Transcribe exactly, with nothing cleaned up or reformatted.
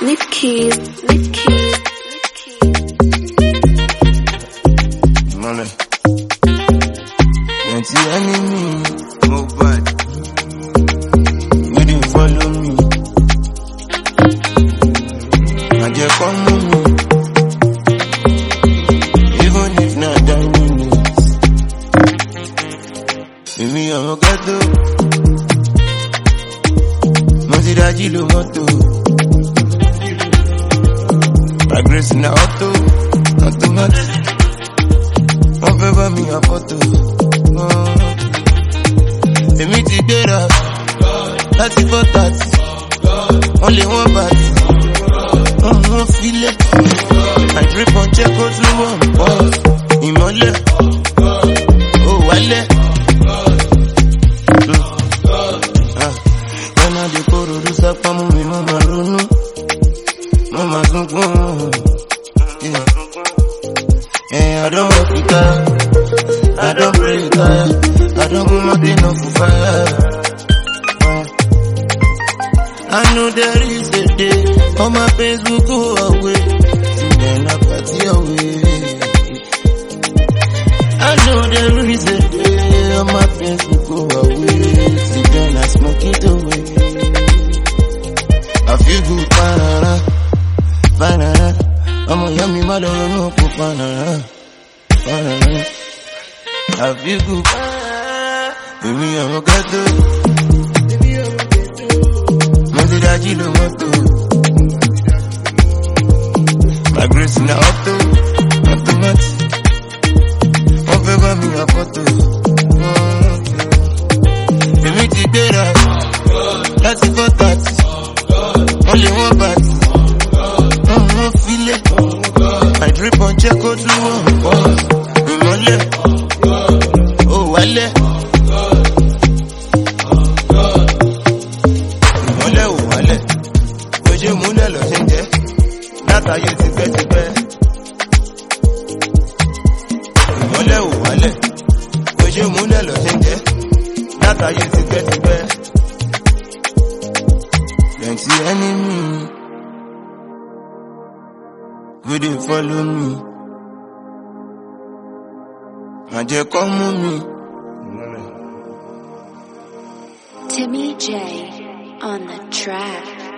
Nikki, Nikki, Nikki. Money. Plenty enemy, move bad. You didn't follow me. And you come with me. Even if not nine minutes. Give me your gato. Mosiraji lo moto. My grace in the auto, automatic. One favor me a photo. They meet together. That's it for that. Only one party. Oh, one feel it. I drip on check out to one boss. Imole. Oh, wale. When I dey go to the sapa, mumi mama runu. Mama zunkun. Yeah. Yeah, I don't work with her. I don't pray with her. I don't put nothing on for fire. Uh, I know there is a day on my Facebook go away. See then I party away. I know there is a day on my Facebook go away. See then I smoke it away. I feel good, banana, banana. I'm a yummy mother, no banana, banana. I feel good, baby, I'm a gato. Mosiraji lo moto. My grace in the auto, automatic. One favor me a photo. They meet together. That's it for that. Only one party. Oh, feel it. I drip on check out to one boss. Imole. Oh, wale. Imole, oh, wale. Oje mune lo senge. Nata ye tipe tipe. Imole, oh, wale. Oje mune lo senge. Nata ye tipe tipe. Plenty enemy. You didn't follow me. And you come with me. Timmy J on the track.